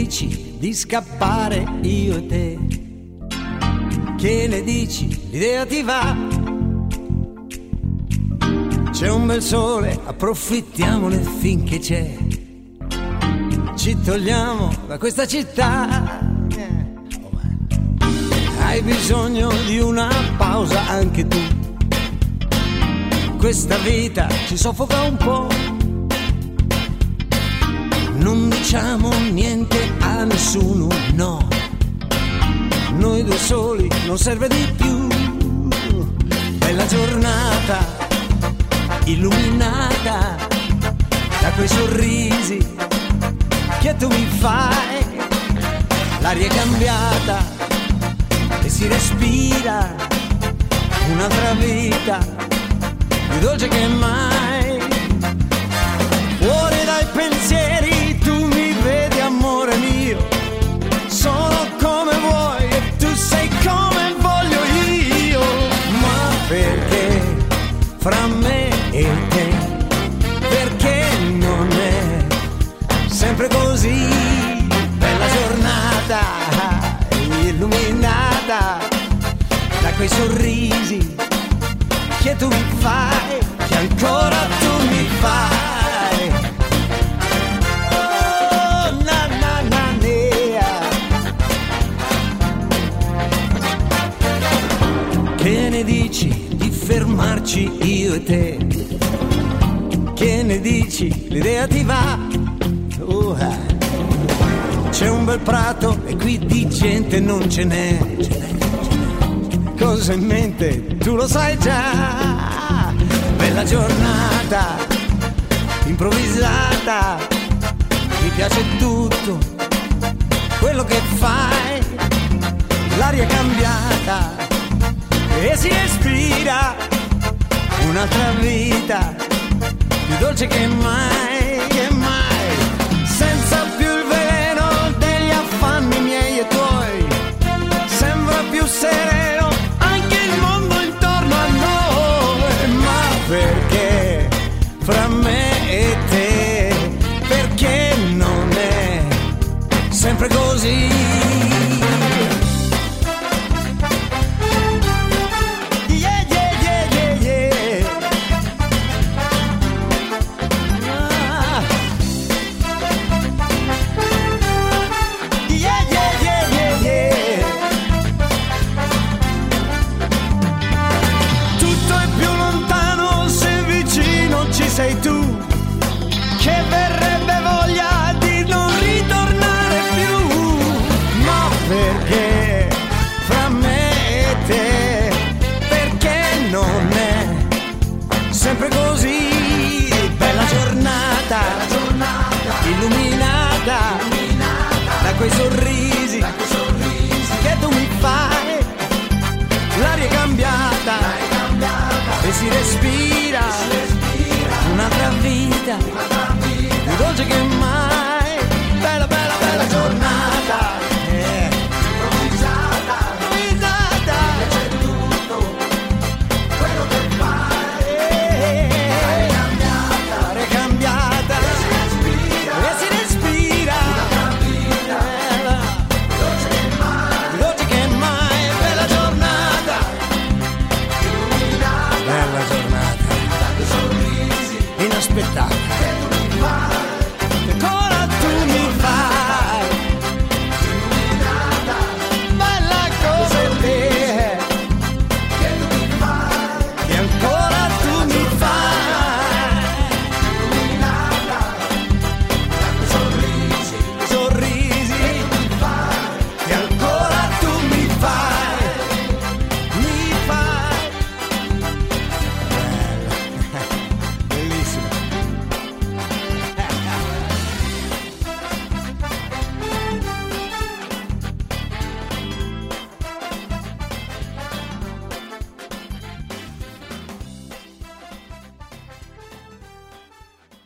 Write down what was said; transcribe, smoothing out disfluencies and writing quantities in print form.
dici di scappare io e te? Che ne dici, l'idea ti va? C'è un bel sole, approfittiamone finché c'è. Ci togliamo da questa città. Hai bisogno di una pausa anche tu. Questa vita ci soffoca un po'. Non diciamo niente a nessuno, no. Noi due soli non serve di più. Bella giornata, illuminata da quei sorrisi che tu mi fai. L'aria è cambiata e si respira un'altra vita più dolce che mai. Fuori dai pensieri tu mi vedi, amore mio. Sono come vuoi e tu sei come voglio io. Ma perché fra me e te? Perché non è sempre così? Bella giornata, illuminata da quei sorrisi che tu mi fai, che ancora tu mi fai. Oh, na na na nea. Che ne dici di fermarci io e te? Che ne dici, l'idea ti va? C'è un bel prato e qui di gente non ce n'è. Cosa in mente, tu lo sai già. Bella giornata, improvvisata. Mi piace tutto quello che fai. L'aria è cambiata e si respira un'altra vita più dolce che mai, che mai. Senza più il veleno degli affanni miei e tuoi. Sembra più sereno anche il mondo intorno a noi. Ma perché fra me e te? Perché non è sempre così?